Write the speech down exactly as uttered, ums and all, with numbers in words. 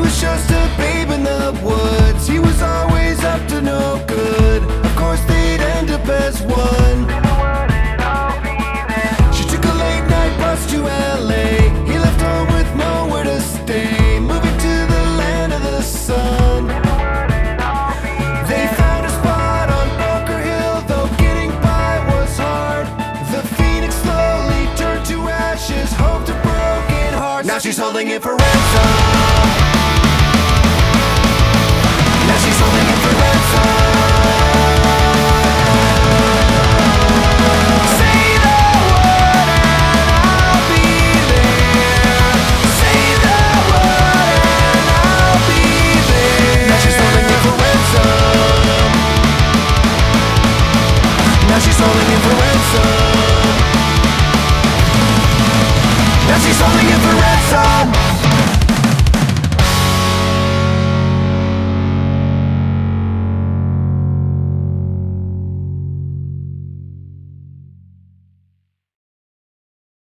was just a babe in the woods. He was always up to no good. Of course they'd end up as one. She took a late night bus to L A. He left home with nowhere to stay, moving to the land of the sun. They found a spot on Bunker Hill, though getting by was hard. The phoenix slowly turned to ashes, hope to broken hearts. Now she's holding it for ransom. Now she's holding it for ransom. Say the word and I'll be there. Say the word and I'll be there. Now she's holding it for ransom. Now she's holding it for ransom. Now she's holding it for